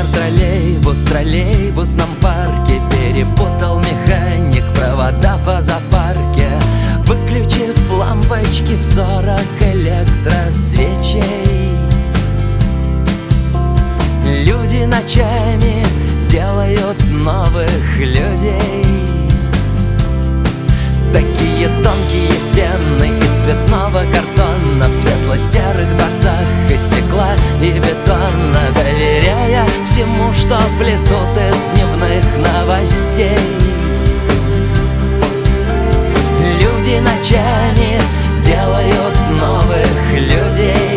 троллейбус в троллейбусном парке перепутал механик провода по запарке, выключив лампочки в 40 электросвечей. Люди ночами делают новых людей. Такие тонкие стены из цветного картона в светло-серых дворцах из стекла и бетона, доверяя всему, что плетут из дневных новостей. Люди ночами делают новых людей.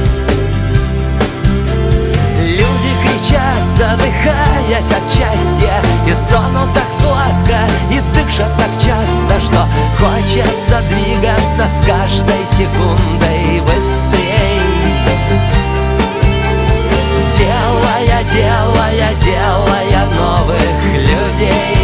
Люди кричат, задыхаясь от счастья, и стонут так сладко, и дышат так часто, что хочется двигаться с каждой секундой быстрей. Делая новых людей.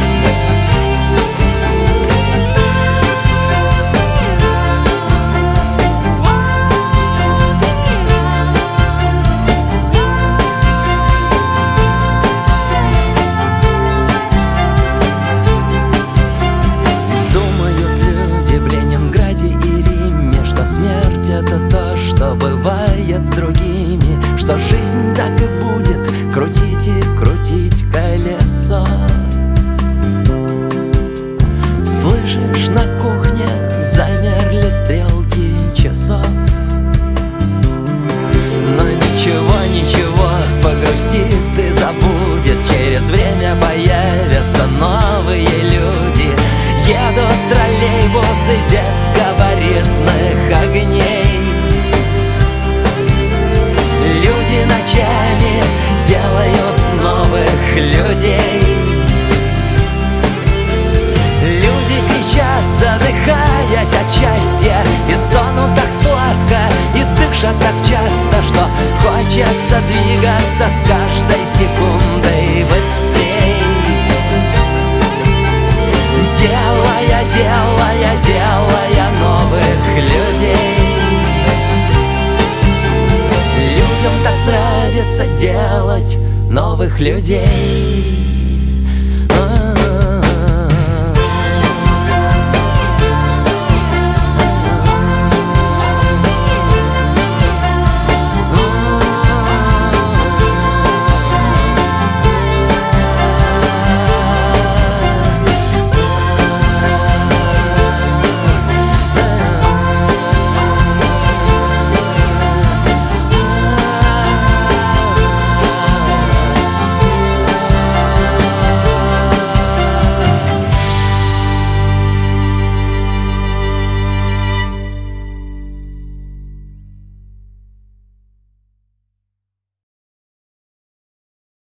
Смерть — это то, что бывает с другими, что жизнь так и будет крутить и крутить колесо. Слышишь, на кухне замерли стрелки часов. Но ничего, погрустит и забудет. Через время появятся новые люди. Едут троллейбусы без габаритных огней. Люди ночами делают новых людей. Люди кричат, задыхаясь от счастья, и стонут так сладко, и дышат так часто, что хочется двигаться с каждой секундой быстрей. Делая новых людей. Людям так нравится делать новых людей.